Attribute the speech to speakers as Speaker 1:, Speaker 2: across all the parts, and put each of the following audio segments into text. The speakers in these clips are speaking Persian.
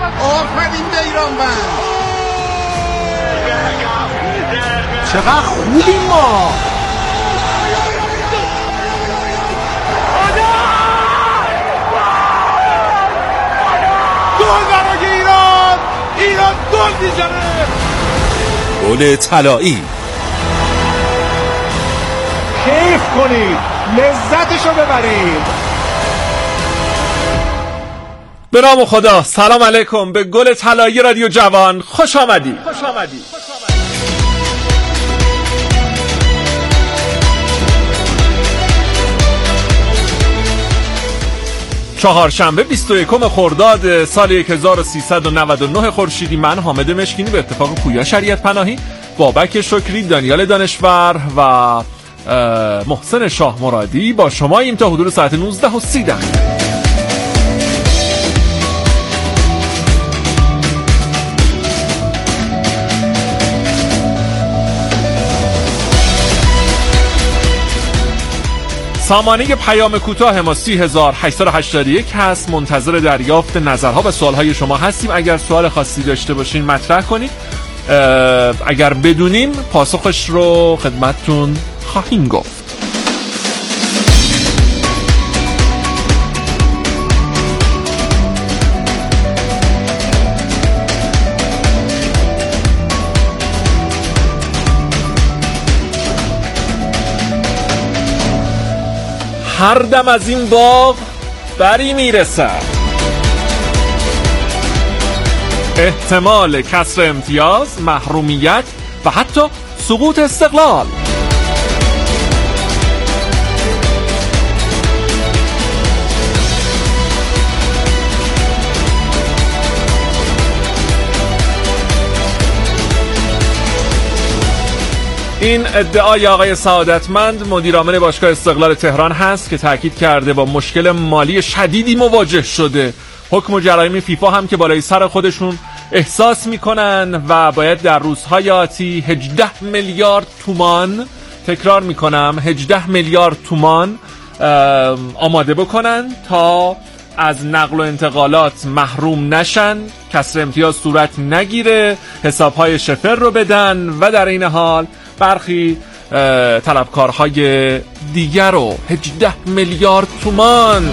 Speaker 1: آفرین به ایرانوند.
Speaker 2: چقدر خوبیم ما.
Speaker 3: گل برای ایران. ایران گل میزنه.
Speaker 4: گل طلایی.
Speaker 3: کیف کنید، لذتشو ببرید.
Speaker 2: به نام خدا. سلام علیکم. به گل طلایی رادیو جوان خوش آمدید. چهارشنبه 21 خرداد سال 1399 خورشیدی، من حامد مشکینی به اتفاق پویا شریعت پناهی، بابک شکری، دانیال دانشور و محسن شاه مرادی با شماییم تا حدود ساعت 19:30. سامانه پیام کوتاه ما 30881 هست. منتظر دریافت نظرها و سوالهای شما هستیم. اگر سوال خاصی داشته باشین مطرح کنید، اگر بدونیم پاسخش رو خدمتتون خواهیم گفت. هر دم از این باغ بری میرسد. احتمال کسر امتیاز، محرومیت و حتی سقوط استقلال. این ادعای آقای سعادتمند مدیرعامل باشگاه استقلال تهران هست که تاکید کرده با مشکل مالی شدیدی مواجه شده. حکم و جرایم فیفا هم که بالای سر خودشون احساس میکنن و باید در روزهای آتی 18 میلیارد تومان، تکرار میکنم 18 میلیارد تومان آماده بکنن تا از نقل و انتقالات محروم نشن، کسر امتیاز صورت نگیره، حسابهای شفر رو بدن و در این حال برخی طلبکارهای دیگر رو 18 میلیارد تومان.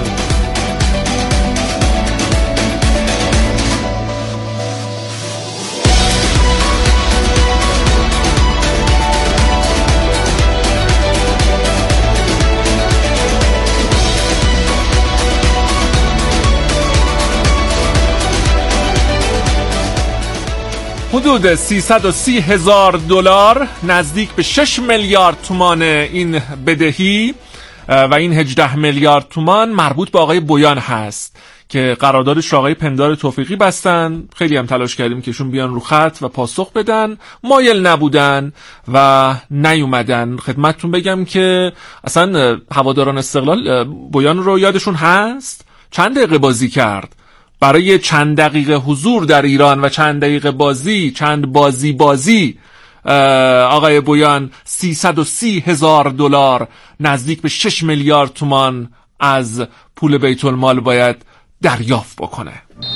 Speaker 2: حدود 330,000 دلار، نزدیک به 6 میلیارد تومان این بدهی و این 18 میلیارد تومان مربوط به آقای بویان هست که قراردادش را آقای پندار توفیقی بستن. خیلی هم تلاش کردیم که ایشون بیان رو خط و پاسخ بدن، مایل نبودن و نیومدن. خدمتتون بگم که اصلا هواداران استقلال بویان رو یادشون هست چند دقیقه بازی کرد. برای چند دقیقه حضور در ایران و چند دقیقه بازی، چند بازی آقای بویان 330,000 دلار، نزدیک به 6 میلیارد تومان از پول بیت المال باید دریافت بکنه.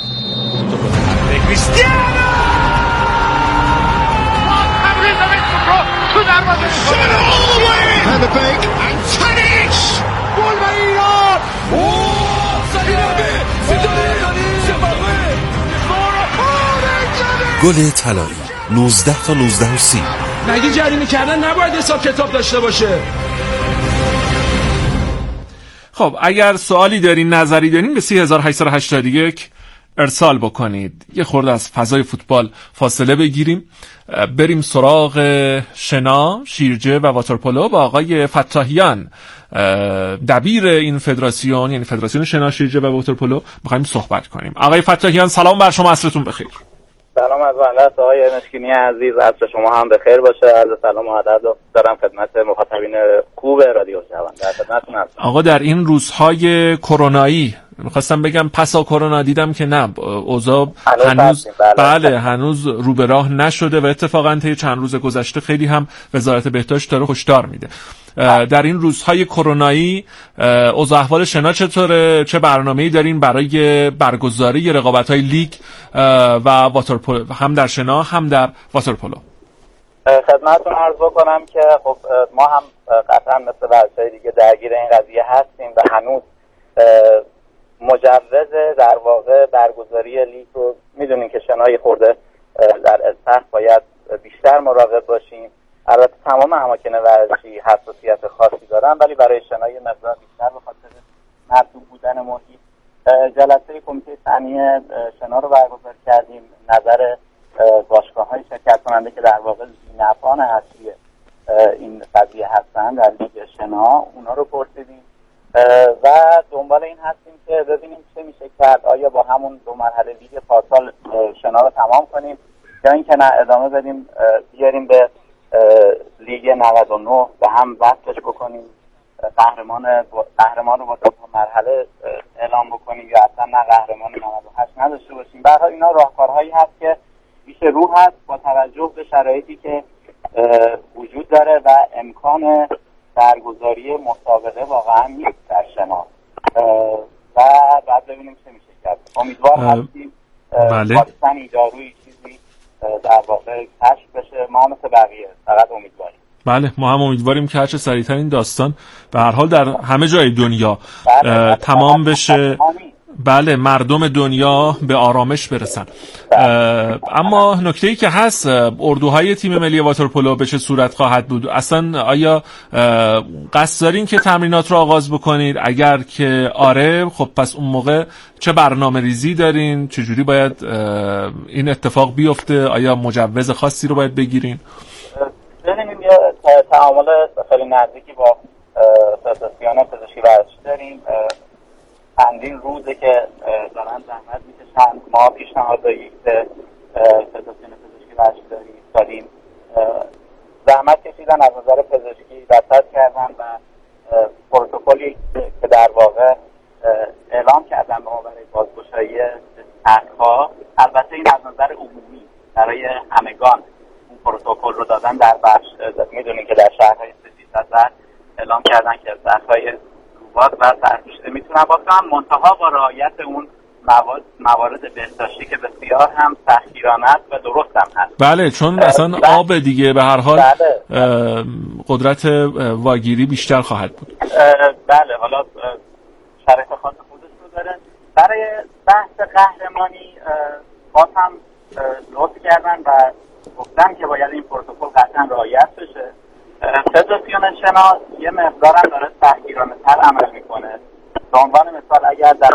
Speaker 4: گل طلایی 19 تا 19:30.
Speaker 5: مگه جریمه کردن نباید حساب کتاب داشته باشه؟
Speaker 2: خب اگر سوالی دارین، نظری دارین، به 3881 ارسال بکنید. یه خورده از فضای فوتبال فاصله بگیریم، بریم سراغ شنا، شیرجه و واترپولو با آقای فتاحیان، دبیر این فدراسیون، یعنی فدراسیون شنا، شیرجه و واترپولو، می‌خوایم صحبت کنیم. آقای فتاحیان سلام بر شما، عصرتون بخیر.
Speaker 6: سلام از بنده است آقای مشکینی عزیز. عصر شما هم بخیر باشه. عرض سلام و ادب دارم خدمت مخاطبین خوب رادیو جوان. در خدمتتون هستم.
Speaker 2: آقا در این روزهای کرونایی میخواستم بگم پسا کرونا، دیدم که نه، اوضاع هنوز رو به راه نشده و اتفاقا طی چند روز گذشته خیلی هم وزارت بهداشت داره هشدار میده. در این روزهای کرونایی اوضاع احوال شنا چطوره؟ چه برنامه‌ای دارین برای برگزاری رقابت‌های لیگ و واترپولو، هم در شنا هم در واترپولو؟
Speaker 6: خدمتتون عرض بکنم که خب ما هم قطعا مثل بچه‌های دیگه درگیر این قضیه هستیم و هنوز مجوز در واقع برگزاری لیگ رو میدونین که شنای خورده در اسفند باید بیشتر مراقب باشیم. البته تمام اماکن ورزشی حساسیت خاصی دارن، ولی برای شنای مقدار بیشتر به خاطر مرطوب بودن محیط جلسه کمیته فنی شنا رو برگزار کردیم. نظر باشگاه‌های شرکت کننده که در واقع ذینفعان اصلی این قضیه هستن در لیگ شنا، اونا رو پرسیدیم و دنبال این هستیم که ببینیم چه میشه کرد. آیا با همون 2 مرحله لیگ پارسال شنا رو تمام کنیم یا اینکه نه ادامه بدیم بیاریم به لیگ 99 و هم وقتش بکنیم قهرمان رو با 2 مرحله اعلام بکنیم یا اصلا نه قهرمان 98 نداشته باشیم. به هر حال اینا راهکارهایی هست که میشه رو هست با توجه به شرایطی که وجود داره و امکان برگزاری مسابقه واقعا نیست در شنا و بعد ببینیم چه میشه کرد. امیدوار هستیم واکسن ایجاروی چیزی در واقع کشف بشه. ما مثل بقیه فقط امیدواریم.
Speaker 2: بله، ما هم امیدواریم که هرچه سریعتر این داستان به هر حال در همه جای دنیا تمام بشه. بله، مردم دنیا به آرامش برسن. اما نکته‌ای که هست، اردوهای تیم ملی واترپولو به چه صورت خواهد بود؟ اصلا آیا قصد دارین که تمرینات رو آغاز بکنید؟ اگر که آره، خب پس اون موقع چه برنامه ریزی دارین؟ چجوری باید این اتفاق بیفته؟ آیا مجوز خاصی رو باید بگیرین؟
Speaker 6: ببینیم یه تعامل خیلی نزدیکی با فدراسیون پزشکی ورزشی داریم. چندین روزه که دارن زحمت میکشن. ما پیشنهاد داریم که فدراسیون پزشکی ورزشی داریم زحمت کشیدن، از نظر پزشکی رصد کردن و پروتکلی که در واقع اعلام کردن به ما برای بازگشایی سطح‌ها. البته این از نظر عمومی برای همگان اون پروتکل رو دادن. در بخش میدونین که در شهرهای سفید اعلام کردن که سطح‌های روبات و سرپوشیده میتونن باشن، منتها با رعایت اون موارد بهداشتی که بسیار هم سختگیرانه است و درست هم هست.
Speaker 2: بله، چون اصلا آب دیگه به هر حال قدرت واگیری بیشتر خواهد بود.
Speaker 6: بله، حالا شرایط خاص خودش رو داره. برای بحث قهرمانی باز هم لطف کردن و گفتن که باید این پروتکل قطعا رعایت بشه. فدراسیون شنا یه مقدار هم داره سختگیرانه تر عمل میکنه. به عنوان مثال اگر در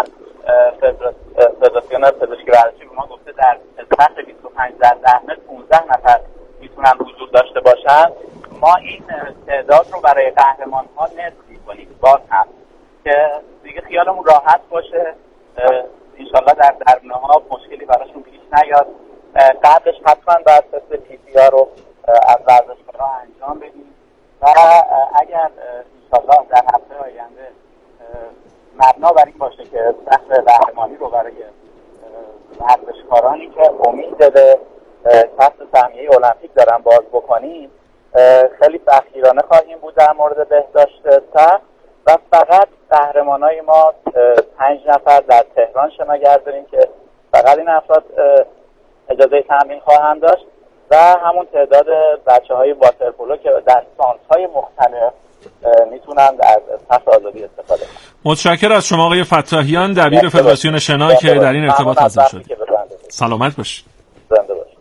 Speaker 6: فدراسیون پزشکی ورزشی به ما گفته در سطح 25 در 10 متر 15 نفر میتونن حضور داشته باشن، ما این تعداد رو برای قهرمان ها نصف میکنیم باز هم که دیگه خیالمون راحت باشه. انشالله در درمنه ها مشکلی براشون پیش نیاد. قبلش حتما باید تست PCR رو از ورزشکارا انجام بدیم و اگر انشالله در هفته آینده مبنا بر این باشه که بحث قهرمانی رو برای ورزشکارانی که امید به کسب سهمیه المپیک دارن باز بکنیم، خیلی سختگیرانه خواهیم بود در مورد بهداشت سخت و فقط قهرمانای ما 5 نفر در تهران شناگر داریم که فقط این افراد اجازه تمرین خواهند داشت و همون تعداد بچه‌های واترپولو که در سانس‌های مختلف میتونن از صف آزادی استفاده کنن.
Speaker 2: متشکرم از شما آقای فتاحیان، دبیر فدراسیون شنا که در این ارتباط حاضر شدید. سلامت باشید.
Speaker 6: زنده باشید.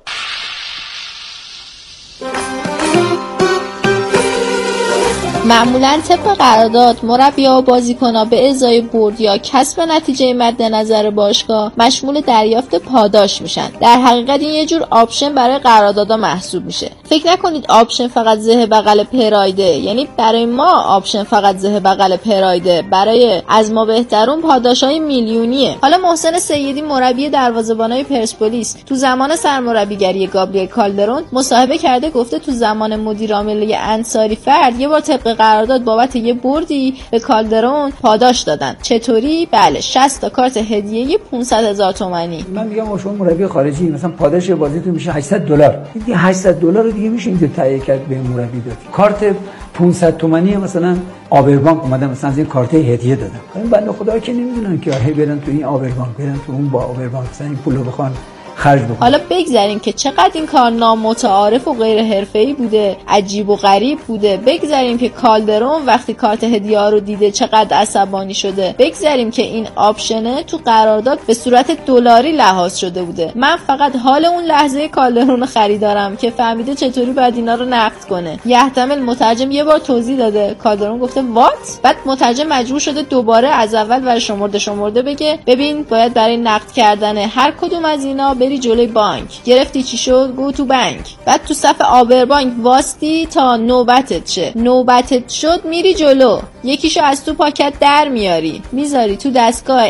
Speaker 7: معمولاً طبق قرارداد مربی‌ها و بازیکن‌ها به ازای برد یا کسب نتیجه مد نظر باشگاه مشمول دریافت پاداش میشن. در حقیقت این یه جور آپشن برای قراردادها محسوب میشه. فکر نکنید آپشن فقط زه بغل پرایده، یعنی برای ما آپشن فقط زه بغل پرایده، برای از ما بهترون پاداشای میلیونیه. حالا محسن سیدی مربی دروازه‌بانای پرسپولیس تو زمان سرمربیگری گابریل کالدرون مصاحبه کرده، گفته تو زمان مدیر عامل انصاری فرد یه بار طبق قرارداد بابت یه بردی به کالدرون پاداش دادن. چطوری؟ بله 60 تا کارت هدیه‌ای 500,000 تومانی.
Speaker 8: من میگم شما مربی خارجی مثلا پاداش بازیتون میشه $800. دیگه $800 دیگه میشه اینجا تهیه کرد به مربی داد. کارت 500 تومانی مثلا آبربانک اومدن مثلا از این کارت هدیه دادن. این بنده خدا که نمیدونن که هی برن تو این آبربانک، برن تو اون با آبربانک مثلا این پولو بخوان خرج بکنن.
Speaker 7: حالا بگذاریم که چقدر این کار نامتعارف و غیر حرفه‌ای بوده، عجیب و غریب بوده. بگذاریم که کالدرون وقتی کارت هدیه ها رو دیده چقدر عصبانی شده. بگذاریم که این آپشنه تو قرارداد به صورت دلاری لحاظ شده بوده. من فقط حال اون لحظه کالدرون خریدارم که فهمیده چطوری باید اینا رو نقد کنه. یحتمل مترجم یه بار توضیح داده، کالدرون گفته وات، بعد مترجم مجبور شده دوباره از اول برای شمرده بگه ببین باید برای نقد کردن هر کدوم از اینا بری جلوی بانک. گرفتی چی شد؟ گو تو بانک. بعد تو صف آبربانک واستی تا نوبتت شه. نوبتت شد میری جلو، یکیشو از تو پاکت در میاری، میذاری تو دستگاه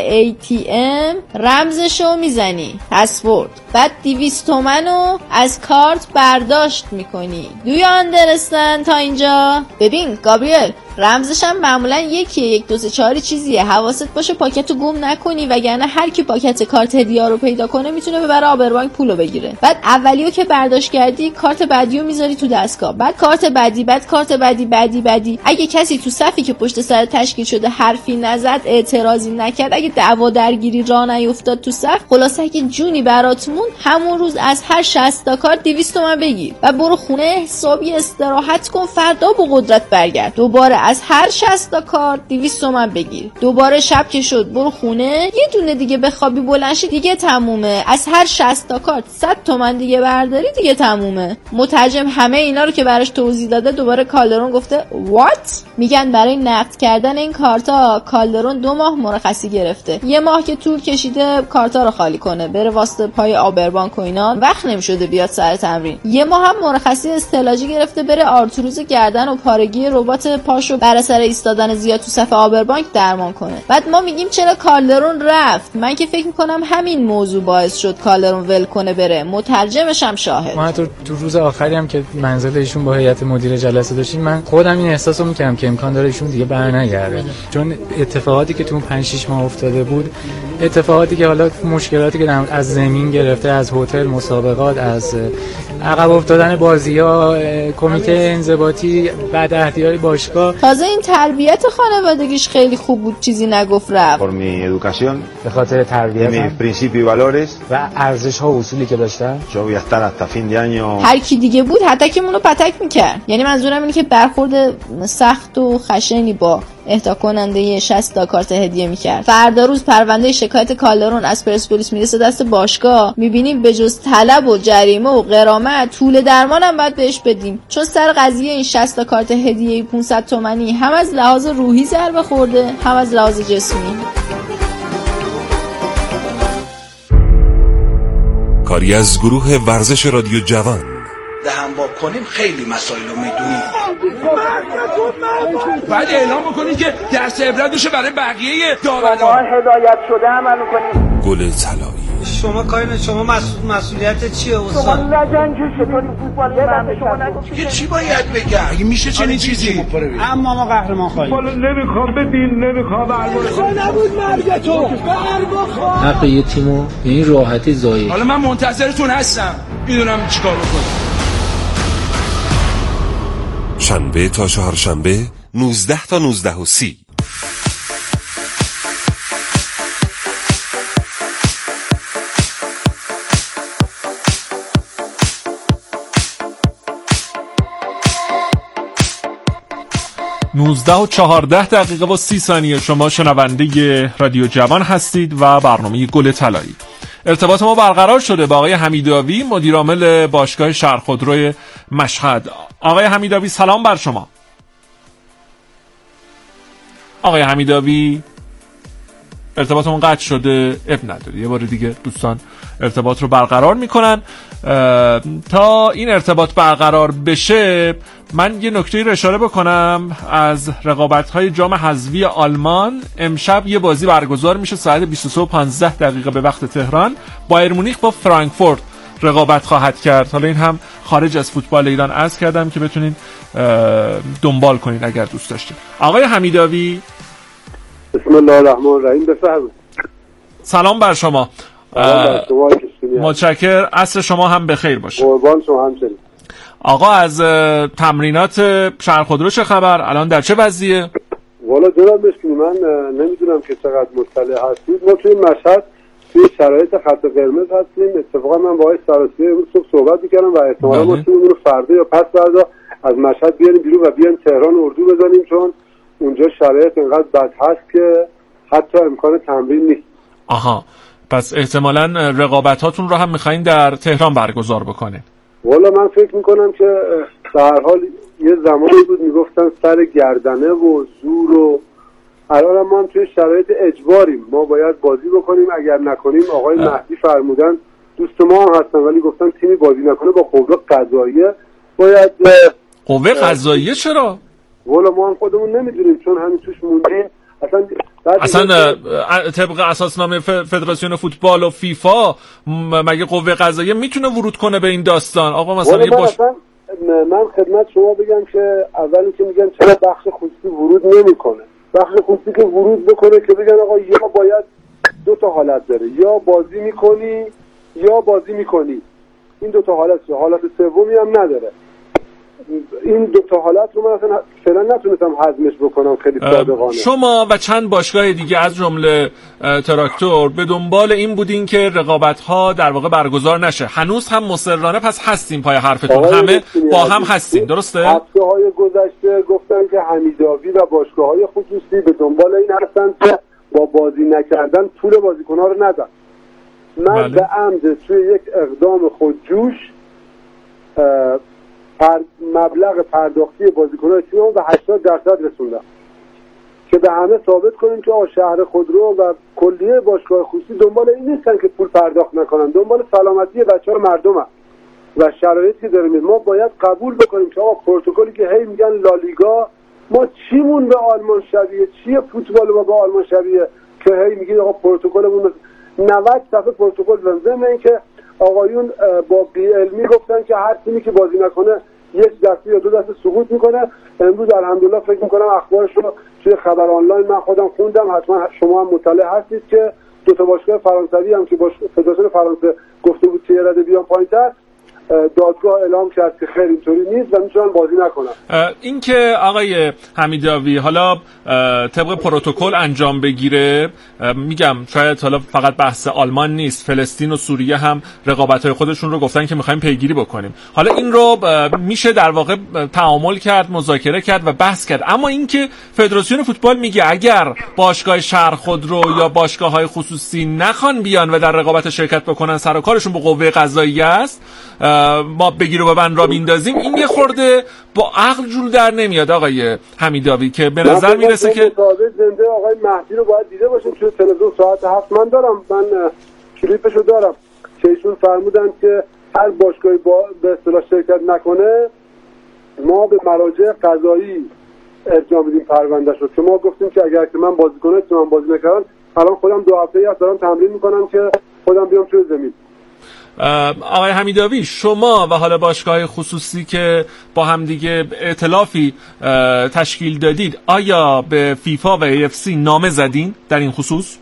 Speaker 7: ATM، رمزشو میزنی، پسورد. بعد 200 تومنو از کارت برداشت میکنی. Do you understand تا اینجا؟ ببین گابریل، رمزش هم معمولا یکیه، 1 2 3 4 چیزیه. حواست باشه پاکتو گم نکنی، وگرنه هر کی پاکت کارت هدیه رو پیدا کنه میتونه ببره آبربانک پولو بگیره. بعد اولیو که برداشت کردی، کارت بعدیو میذاری تو دستگاه، بعد کارت بعدی، بعد کارت بعدی. اگه کسی تو صفی که پشت سر تشکیل شده حرفی نزد، اعتراضی نکرد، اگه دعوا درگیری راه نیفتاد تو صف، خلاصه اگه جونی براتمون همون روز از هر 60 تا کارت 200 تومن بگیر و برو خونه حسابی استراحت کن، فردا با قدرت برگرد. دوباره از هر 60 تا کارت 200 تومن بگیر. دوباره شب که شد برو خونه، یه دونه دیگه بخوابی بلند شی دیگه تمومه. از هر 60 تا کارت 100 تومن دیگه برداری دیگه تمومه. مترجم همه اینا رو که براش توضیح داده، دوباره کالدرون گفته وات؟ میگن برای نقد کردن این کارتا کالدرون 2 ماه مرخصی گرفته. 1 ماه که طول کشیده کارتا رو خالی کنه، بره واسطه پای آبربانک و اینا، وقت نمیشده بیاد سر تمرین. 1 ماه هم مرخصی استعلاجی گرفته بره آرتروز گردن و پارگی ربات پاشو بر اثر ایستادن زیاد تو صف آبربانک درمان کنه. بعد ما میگیم چرا کالدرون رفت؟ من که فکر میکنم همین موضوع باعث شد کالدرون ول کنه بره. مترجمش هم شاهد.
Speaker 9: ما تو روز آخری هم که منزل ایشون با هیئت مدیره جلسه داشتیم، من خودم این احساسو میکردم که امکان داره ایشون دیگه برنگرده، چون اتفاقاتی که تو 5-6 ماه افتاده بود، اتفاقاتی که حالا مشکلاتی که از زمین گرفته، از هتل، مسابقات، از عقب افتادن بازی‌ها، کمیته انضباطی، بدعهدی‌های باشگاه،
Speaker 7: تازه این تربیت خانوادگیش خیلی خوب بود، چیزی نگفت رفت.
Speaker 10: por mi educación،
Speaker 9: به خاطر تربیت
Speaker 10: mis principios y valores
Speaker 9: و ارزش‌ها و اصولی که داشتن.
Speaker 10: yo voy a estar hasta fin de año.
Speaker 7: هر کی دیگه بود حتکمونو پتک میکرد. یعنی منظورم اینه که برخورد سخت و خشنی با اهدا کننده 60 تا کارت هدیه میکرد. فردا روز پرونده شکایت کالدرون از پرسپولیس میرسه دست باشگاه، میبینیم به جز طلب و جریمه و غرامت، طول درمان هم باید بهش بدیم، چون سر قضیه این 60 تا کارت هدیه 500 تومانی هم از لحاظ روحی ضربه خورده، هم از لحاظ جسمی.
Speaker 4: کاری از گروه ورزش رادیو جوان.
Speaker 3: دهم با کنیم خیلی مسائل رو میدونیم، بعد اعلام بکنید که درس عبرت بشه برای بقیه داوران.
Speaker 6: هدایت شده عمل کنیم.
Speaker 4: گل طلایی.
Speaker 11: شما کارین، شما مسئولیت چیه استاد؟
Speaker 6: شما نجنگی چطوری فوتبال شما
Speaker 3: یه چی باید بگم؟ اگه میشه چنین چیزی؟
Speaker 11: اما ما قهرمان خواهیم.
Speaker 3: نمیخوام بدین، نمیخوام برگردم. نبود مرگ تو.
Speaker 12: حق یه تیمو به این راحتی ضایع.
Speaker 3: حالا من منتظرتون هستم. میدونم چیکار بکنم.
Speaker 4: شنبه تا چهارشنبه 19 تا 19:30.
Speaker 2: نوزده و 14 دقیقه و 30 ثانیه. شما شنونده رادیو جوان هستید و برنامه گل طلایی. ارتباط ما برقرار شده با آقای حمیدآوی، مدیر عامل باشگاه شهرخودرو مشهد. آقای حمیدآوی سلام بر شما. آقای حمیدآوی ارتباطمون قطع شده، اب نداره، یه بار دیگه دوستان ارتباط رو برقرار میکنن. تا این ارتباط برقرار بشه من یه نکته رو اشاره بکنم از رقابت‌های جام حذفی آلمان. امشب یه بازی برگزار میشه ساعت 22:15 به وقت تهران. بایر مونیخ با فرانکفورت رقابت خواهد کرد. حالا این هم خارج از فوتبال ایران عرض کردم که بتونین دنبال کنین اگر دوست داشتین. آقای حمیداوی،
Speaker 13: بسم الله الرحمن الرحیم، بفرمایید.
Speaker 2: سلام بر شما. متشکر، عصر شما هم بخیر باشه.
Speaker 13: قربان شما همچنین.
Speaker 2: آقا از تمرینات شهر خودرو چه خبر؟ الان در چه وضعیه؟
Speaker 13: والا جناب مشکلی، من نمیدونم که چقدر مطلع هستید. ما توی مشهد توی شرایط خط قرمز هستیم. اتفاقا من با آقای سراسری امروز صبح صحبت می‌کردم و احتمالاً ما توی اون فردا یا پس فردا از مشهد بیاریم بیرون و بیایم تهران اردو بزنیم، چون اونجا شرایط اینقدر بد هست که حتی امکان تمرین نیست.
Speaker 2: آها، پس احتمالاً رقابتاتون رو هم می‌خواین در تهران برگزار بکنه.
Speaker 13: والا من فکر میکنم که به هر حال یه زمانی بود میگفتن سر گردنه و زور و الان ما هم توی شرایط اجباریم، ما باید بازی بکنیم. اگر نکنیم آقای مهدی فرمودن، دوست ما هم هستن ولی گفتن تیمی بازی نکنه با قوه قضاییه باید.
Speaker 2: قوه قضاییه چرا؟
Speaker 13: والا ما هم خودمون نمیدونیم چون همین توش موندیم.
Speaker 2: اصلا طبق اساسنامه فدراسیون فوتبال و فیفا مگه قوه قضاییه میتونه ورود کنه به این داستان؟ آقا مثلا
Speaker 13: من خدمت شما بگم که اولی که میگن چرا بخش خصوصی ورود نمیکنه. بخش خصوصی که ورود بکنه که بگن آقا یا باید دو تا حالت داره، یا بازی میکنی یا بازی میکنی. این دو تا حالت سومی هم نداره. این دو تا حالت رو من اصلا فعلا نتونستم هضمش بکنم خیلی صادقانه.
Speaker 2: شما و چند باشگاه دیگه از جمله تراکتور به دنبال این بودین که رقابت‌ها در واقع برگزار نشه. هنوز هم مصرانه پس هستین پای حرفتون، همه با هم هستین، درسته؟
Speaker 13: هفته‌های گذشته گفتن که حمیداوی و باشگاه‌های خصوصی به دنبال این هستن که با بازی نکردن پول بازیکن‌ها رو ندن. من به عمد توی یک اقدام خودجوش مبلغ پرداختی بازیکن‌های تیم به 80% رسوندم که به همه ثابت کنیم که شهر خودرو و کلیه باشگاه خصوصی دنبال این نیستن که پول پرداخت نکنن، دنبال سلامتی بچه‌ها مردم هست و شرایطی که داریم. ما باید قبول بکنیم که آقا پروتکلی که هی میگن لالیگا، ما چیمون به آلمان شبیه، چیه فوتبال ما به آلمان شبیه که هی میگید آقا پروتکلمون 90 صفحه پروتکل ضمن اینکه آقایون با بی‌علمی گفتن که هر تیمی که بازی نکنه یک دسته یا دو دسته سقوط میکنه. امروز الحمدلله فکر میکنم اخبارش رو توی خبر آنلاین من خودم خوندم، حتما شما هم مطلع هستید که دو تا باشگاه فرانسوی هم که فدراسیون فرانسه گفته بود که رده بیان پایین‌تر، دادگاه اعلام کرد که خیر اینطوری نیست و میتونن بازی نکنن.
Speaker 2: این که آقای حمیداوی حالا طبق پروتکل انجام بگیره، میگم شاید حالا فقط بحث آلمان نیست، فلسطین و سوریه هم رقابت‌های خودشون رو گفتن که می‌خوایم پیگیری بکنیم. حالا این رو میشه در واقع تعامل کرد، مذاکره کرد و بحث کرد. اما این که فدراسیون فوتبال میگه اگر باشگاه شهر خودرو یا باشگاه‌های خصوصی نخوان بیان و در رقابت شرکت بکنن، سر و کارشون با قوه قضاییه است، ما بگیر و ببند را بیندازیم، این یه خورده با عقل جور در نمیاد آقای حمیداوی، که به نظر میرسه که
Speaker 13: زنده آقای مهدی رو باید دیده باشیم توی تلویزیون ساعت 7. من کلیپشو دارم که ایشون فرمودن که هر باشگاهی به اصطلاح شرکت نکنه ما به مراجع قضایی ارجاع میدیم پروندهش رو، که ما گفتیم که اگر که من بازی کنم من بازی نکردم، الان خودم 2 هفته‌ای هست دارم تمرین میکنم که خودم بیام توی زمین.
Speaker 2: آقای حمیداوی، شما و حالا باشگاه خصوصی که با هم دیگه ائتلافی تشکیل دادید، آیا به فیفا و AFC نامه زدین در این خصوص؟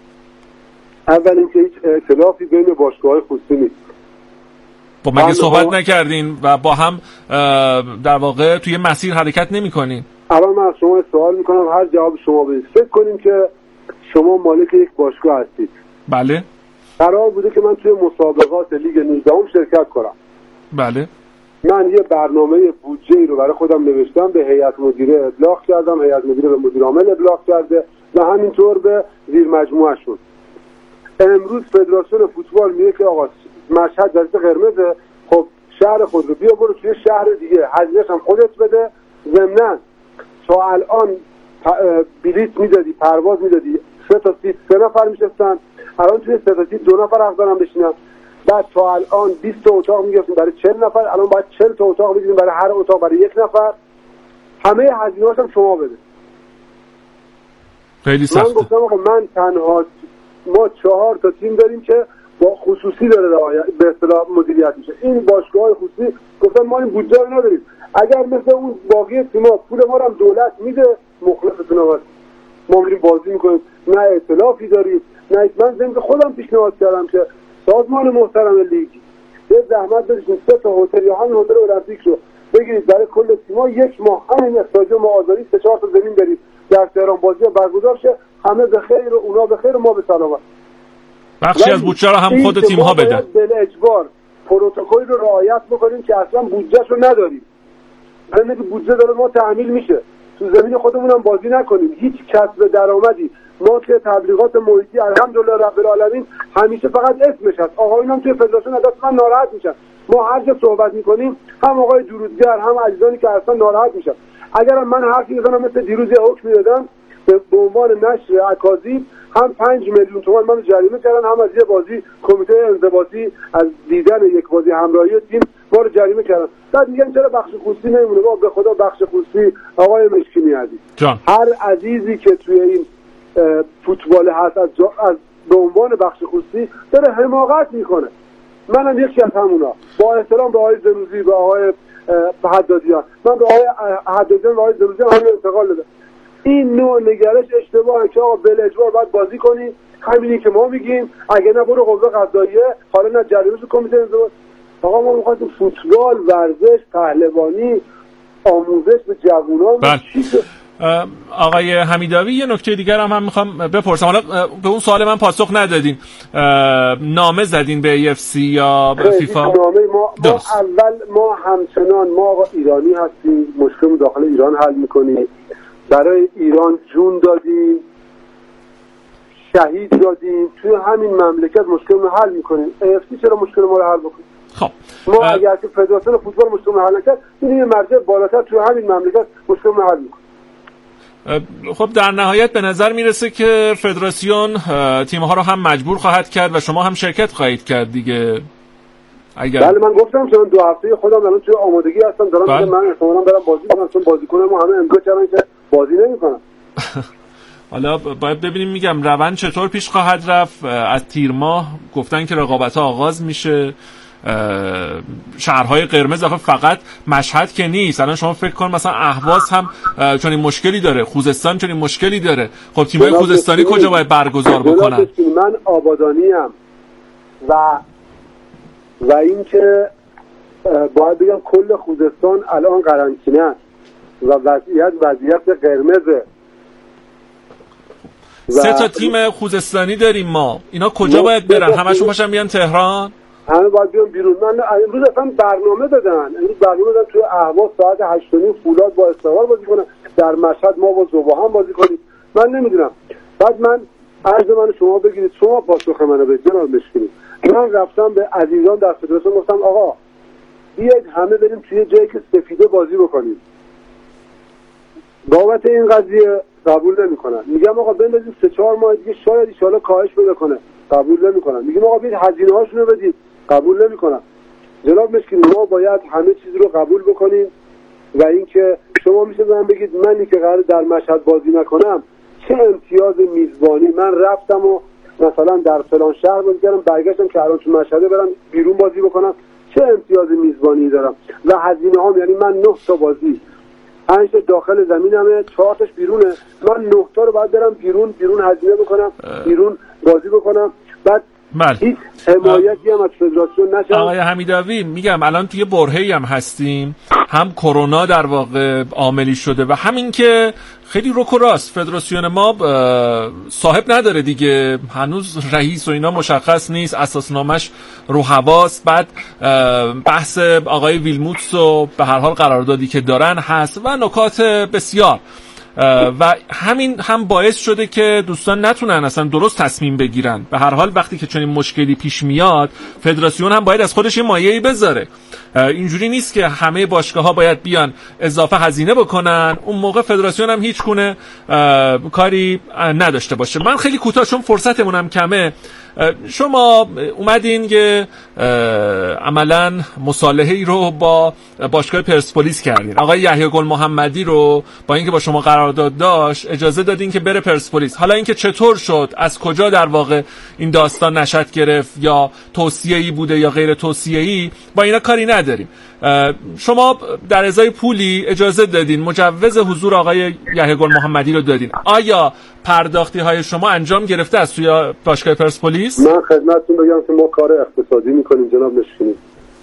Speaker 13: اول اینکه هیچ ائتلافی بین باشگاه‌های خصوصی نیست.
Speaker 2: با مگه صحبت نکردین و با هم در واقع توی مسیر حرکت نمی‌کنین؟
Speaker 13: الان من از شما سوال میکنم، هر جواب شما بدید. فکر کنیم که شما مالک یک باشگاه هستید.
Speaker 2: بله.
Speaker 13: قرار بوده که من توی مسابقات لیگ 19 شرکت کنم.
Speaker 2: بله.
Speaker 13: من یه برنامه بودجه‌ای رو برای خودم نوشتم، به هیئت مدیره ابلاغ کردم، هیئت مدیره به مدیر عامل ابلاغ کرده و همینطور به زیر مجموعه شد. امروز فدراسیون فوتبال میگه که آقا مشهد جزیره قرمزه، خب شهر خود رو بیا برو توی شهر دیگه، هزینه‌اش هم خودت بده. ضمناً تا الان بلیط میدادی، پرواز میدادی 3 نفر میشستن، الان توی 3 2 نفر حق دارن بشینن. بعد تا الان 20 تا اتاق میگفتیم برای 40 نفر، الان باید 40 تا اتاق بگیریم برای هر اتاق برای 1 نفر. همه هزینه‌هاش هم شما بده.
Speaker 2: خیلی سخته.
Speaker 13: من گفتم آقا من تنها، ما 4 تا تیم داریم که با خصوصی داره به اصطلاح مدیریت میشه. این باشگاه‌های خصوصی گفتن ما این بودجه رو نداریم. اگر مثل اون باقی تیم‌ها پول ما رو هم دولت میده، مخلصتون هست. ما میریم بازی میکنیم، نه ائتلافی داریم، نه. من زمین خودم پیشنهاد کردم که سازمان محترم لیگ یه زحمت بدید 3 تا هتل یا همین هتل المپیک رو بگیرید برای کل تیم‌ها 1 ماه همین استادیوم آزادی 3-4 تا زمین برید در تهران بازی برگزار شه، همه به خیر و اونا به خیر و ما به سلامت.
Speaker 2: بخشی از بودجه رو هم خود تیم‌ها بدن.
Speaker 13: به اجبار پروتکلی رو رعایت بکنیم که اصلا بودجه‌ش رو نداریم. برای اینکه بودجه داره ما تحمیل میشه، تو زمین خودمون هم بازی نکنیم. هیچ کسب درآمدی ما که تبلیغات محیطی الحمدلله رب العالمین همیشه فقط اسمش هست. آقایون هم توی فدراسیون دست من ناراحت میشن. ما هر جا صحبت میکنیم هم آقای درودگر هم عزیزانی که اصلا ناراحت میشن. اگر من حرفی بزنم مثل دیروز حکم میدادم به عنوان نشر اکاذیب، هم 5 میلیون تومان منو جریمه کردن، هم از یه بازی کمیته انضباطی از دیدن یک بازی همراهی تیم ما رو جریمه کردن. بعد میگن چرا بخش خصوصی نمیمونه؟ با به خدا بخش خصوصی آقای مشکینی عزیز، هر عزیزی که توی این فوتبال هست از به عنوان بخش خصوصی داره حماقت میکنه. منم یکی از همونا. با احترام به آقای زنوزی، به آقای حدادیان، من به آقای حدادیان و آقای زنوزی همین انتقال دادم. این نوع نگرش اشتباهه که آقا بل اجبار باید بازی کنی، همینی که ما میگیم، اگه نه برو قوه قضاییه، حالا نه جریمه کمیته انضباط. آقا ما می‌خوایم فوتبال، ورزش، پهلوانی، آموزش به جوانان.
Speaker 2: آقای حمیداوی یه نکته دیگر هم میخوام بپرسم. حالا به اون سوال من پاسخ ندادین. نامه زدین به AFC یا به فیفا؟
Speaker 13: نامه ما همچنان ما ایرانی هستیم، مشکل داخل ایران حل میکنیم، برای ایران جون دادیم، شهید دادیم، توی همین مملکت مشکل رو حل میکنیم. AFC چرا مشکل ما رو حل بکنیم؟
Speaker 2: خب
Speaker 13: ما اگر که فدراسیون فوتبال مشکل رو حل نکرد، این یه مرجع بالاتر توی همین مملکت مشکل رو حل میکنه.
Speaker 2: خب در نهایت به نظر میرسه که فدراسیون تیم‌ها رو هم مجبور خواهد کرد و شما هم شرکت خواهید کرد دیگه.
Speaker 13: بله من گفتم چون 2 هفته خودم الان توی آمادگی هستم، دارم میگم من احتمالاً برم بازی کنم، چون بازیکنم همه امضا کردن که بازی نمی‌کنن.
Speaker 2: حالا باید ببینیم، میگم روند چطور پیش خواهد رفت. از تیر ماه گفتن که رقابت‌ها آغاز میشه. شهرهای قرمز فقط مشهد که نیست، الان شما فکر کن مثلا اهواز هم چون این مشکلی داره، خوزستان چون این مشکلی داره. خب تیم‌های خوزستانی کجا باید برگزار بکنن؟
Speaker 13: من آبادانیم و این که باید بگم کل خوزستان الان قرنطینه است و وضعیت قرمزه.
Speaker 2: 3 تا تیم خوزستانی داریم ما. اینا کجا باید برن؟ همشون باشن بیان تهران؟
Speaker 13: همه باید بیان بیرون. من امروز اصلا برنامه دادن توی اهواز ساعت 8:30 فولاد با استقلال بازی کنن، در مشهد ما با ذوب‌ها هم بازی کنیم. من نمیدونم. بعد من عرض من شما بگیرید، شما پاسخ منو بدید جناب مشکلی. من رفتم به عزیزان در فدراسیون گفتم آقا بیاید همه بریم توی جایی که سفیده بازی بکنیم. بابت این قضیه قبول نمی‌کنن. میگم آقا بندازید 3-4 ماه دیگه شاید ان شاءالله کاهش پیدا کنه. قبول نمی‌کنن. میگم آقا بیاید هزینه‌هاشون رو بدید. قبول نمی‌کنن. جناب مشکلی ما باید همه چیز رو قبول بکنیم و اینکه شما میشه من بگید منی که قرار در مشهد بازی نکنم چه امتیاز میزبانی. من رفتم و مثلا در فلان شهر بازی کردم، برگشتم که الان تو مشهد برم بیرون بازی بکنم، چه امتیاز میزبانی دارم و هزینه هام. یعنی من 9 تا بازی 5 تا داخل زمینمه، 4 تاش بیرونه، من 9 تا رو باید برم بیرون هزینه بکنم، بیرون بازی بکنم. بعد هیچ حمایتی هم از فدراسیون نشه.
Speaker 2: آقای حمیداوی میگم الان توی برهه‌ای هم هستیم، هم کرونا در واقع عاملی شده و همین که خیلی رک و راست فدراسیون ما صاحب نداره دیگه، هنوز رئیس و اینا مشخص نیست، اساسنامش رو حواس. بعد بحث آقای ویلموتس و به هر حال قراردادی که دارن هست و نکات بسیار. و همین هم باعث شده که دوستان نتونن اصلا درست تصمیم بگیرن. به هر حال وقتی که چنین مشکلی پیش میاد فدراسیون هم باید از خودش یه مایه‌ای بذاره. اینجوری نیست که همه باشگاه‌ها باید بیان اضافه هزینه بکنن، اون موقع فدراسیون هم هیچ گونه کاری نداشته باشه. من خیلی کوتاه چون فرصتمون هم کمه، شما اومدین که عملاً مصالحه‌ای رو با باشگاه پرسپولیس کردین. آقای یحیی گل محمدی رو با اینکه با شما قرارداد داشت اجازه دادین که بره پرسپولیس. حالا اینکه چطور شد، از کجا در واقع این داستان نشأت گرفت، یا توصیه‌ای بوده یا غیر توصیه‌ای، با اینا کاری نداریم. شما در ازای پولی اجازه دادین، مجوز حضور آقای یحیی گل محمدی رو دادین. آیا پرداختی های شما انجام گرفته از توی باشگاه پرسپولیس؟
Speaker 13: من خدمتتون بگم که ما کار اقتصادی میکنیم جناب مشکینی.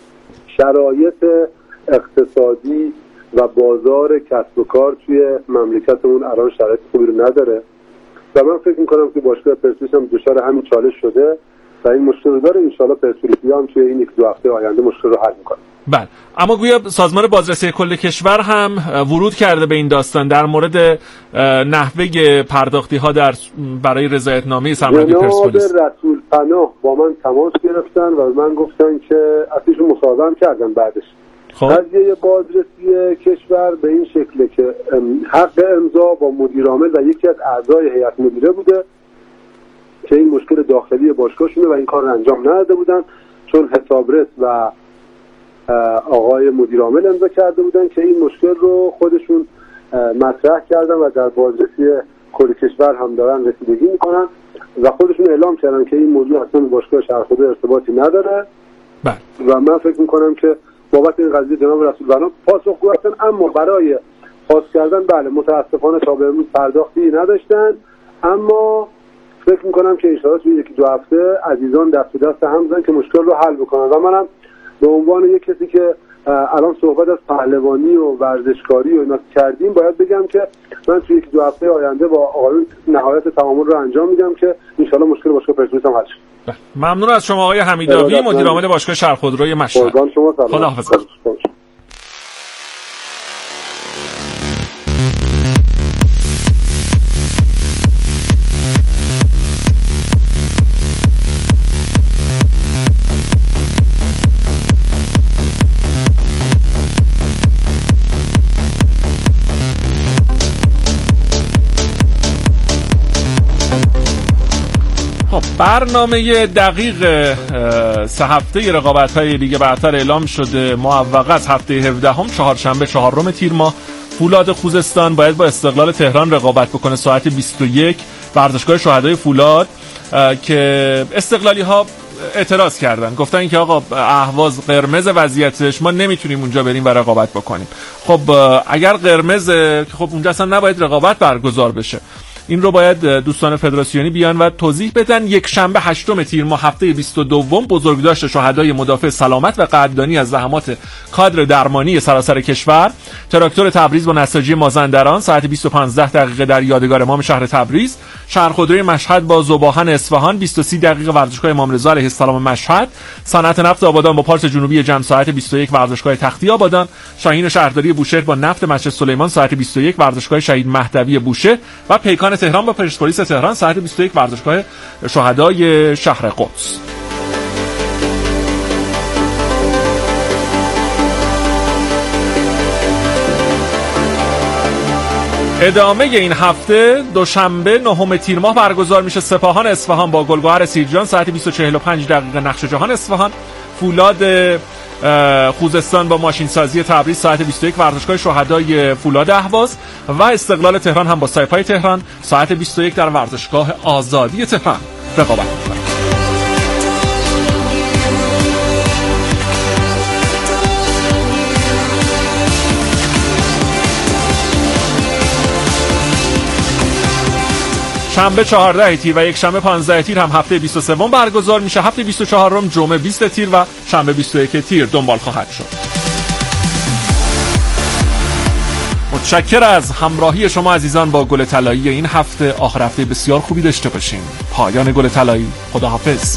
Speaker 13: شرایط اقتصادی و بازار کسب و کار توی مملکتمون الان شرایط خوبی رو نداره و من فکر میکنم که باشگاه پرسپولیس هم دچار همین چالش شده و این مشکل رو داره. ان شاءالله پرسپولیس هم توی این 1-2 هفته آینده مشکل رو حل میکنه.
Speaker 2: بله، اما گویا سازمان بازرسی کل کشور هم ورود کرده به این داستان در مورد نحوه پرداختی ها برای رضایتنامه سرمربی پرسپولیس.
Speaker 13: جناب رسول پناه با من تماس گرفتن و من گفتن که اصلیشون مصاحبه کردن بعدش. قضیه بازرسی کشور به این شکله که حق امضا با مدیر عامل و یکی از اعضای هیئت مدیره بوده که این مشکل داخلی باشگاهشونه و این کار رو انجام نداده بودن، چون حسابرس و آقای مدیر عامل امضا کرده بودن که این مشکل رو خودشون مطرح کردن و در بازرسی کل کشور هم دارن رسیدگی میکنن و خودشون اعلام کردن که این موضوع اصلا باشگاه شهرخوده ارتباطی نداره. و من فکر میکنم که بابت این قضیه جناب رسول بنا پاسخگو هستن، اما برای پاس کردن بله متاسفانه تا به امروز پرداختی نداشتن، اما فکر میکنم که ان شاءالله توی 1-2 هفته عزیزان دست به دست هم بزنن که مشکل رو حل بکنن. و منم به عنوان یک کسی که الان صحبت از پهلوانی و ورزشکاری و اینا کردیم باید بگم که من توی 1-2 هفته آینده با آقایون نهایت تعامل رو انجام میدم که ان شاءالله مشکل باشگاه پرسپولیس هم حل شه.
Speaker 2: ممنون از شما آقای حمیدآبی، مدیر عامل باشگاه شهرخودروی مشهد. خداحافظ. برنامه دقیق 3 هفته رقابت‌های لیگ برتر اعلام شده. موفق از هفته 17 چهارشنبه 4 تیر ماه فولاد خوزستان باید با استقلال تهران رقابت بکنه ساعت 21 ورزشگاه شهدای فولاد، که استقلالی ها اعتراض کردن، گفتن که آقا اهواز قرمز وضعیتش، ما نمیتونیم اونجا بریم و رقابت بکنیم. خب اگر قرمزه خب اونجا اصلا نباید رقابت برگزار بشه. این رو باید دوستان فدراسیونی بیان و توضیح بدن. یک شنبه 8 تیر ماه هفته 22 بزرگداشت شهدای مدافع سلامت و قدردانی از زحمات کادر درمانی سراسر کشور. تراکتور تبریز با نساجی مازندران ساعت 20:15 در یادگار امام شهر تبریز. شهرخودروی مشهد با ذوباهن اصفهان 20:30 ورزشگاه امام رضا علیه السلام مشهد. صنعت نفت آبادان با پارس جنوبی جم ساعت 21 ورزشگاه تختی آبادان. شاهین شهرداری بوشهر با نفت مسجد سلیمان ساعت 21 ورزشگاه شهید مهدوی بوشهر و پیکان تهران با پرسپولیس تهران ساعت 21 ورزشگاه شهدای شهر قدس. ادامه این هفته دوشنبه 9 تیر ماه برگزار میشه سپاهان اصفهان با گلگهر سیرجان ساعت 20:45 نقش جهان اصفهان. فولاد خوزستان با ماشین سازی تبریز ساعت 21 ورزشگاه شهدای فولاد اهواز و استقلال تهران هم با سایپای تهران ساعت 21 در ورزشگاه آزادی تهران رقابت می‌کنند. شنبه 14 تیر و یک شنبه 15 تیر هم هفته 23 برگزار میشه. هفته 24 جمعه 20 تیر و شنبه 21 تیر دنبال خواهد شد. متشکر از همراهی شما عزیزان با گل طلایی این هفته. آخر هفته بسیار خوبی داشته باشین. پایان گل طلایی. خداحافظ.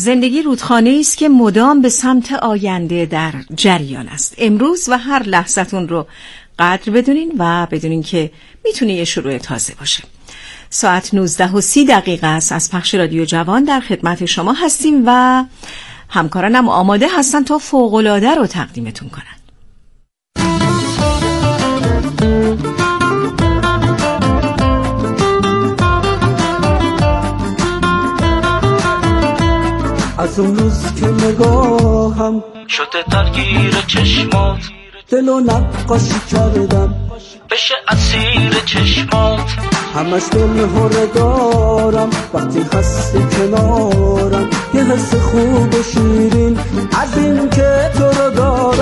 Speaker 14: زندگی رودخانه‌ای است که مدام به سمت آینده در جریان است. امروز و هر لحظتون رو قدر بدونین و بدونین که میتونه یه شروع تازه باشه. ساعت 19:30 است از پخش رادیو جوان در خدمت شما هستیم و همکارانم آماده هستن تا فوق‌العاده رو تقدیمتون کنن.
Speaker 15: از اون روز که نگاهم شده درگیر چشمات، دل و نقاشی کردم بشه اسیر چشمات، همش دل هره دارم وقتی هستی کنارم، یه حس خوب و شیرین از این که تو رو دارم.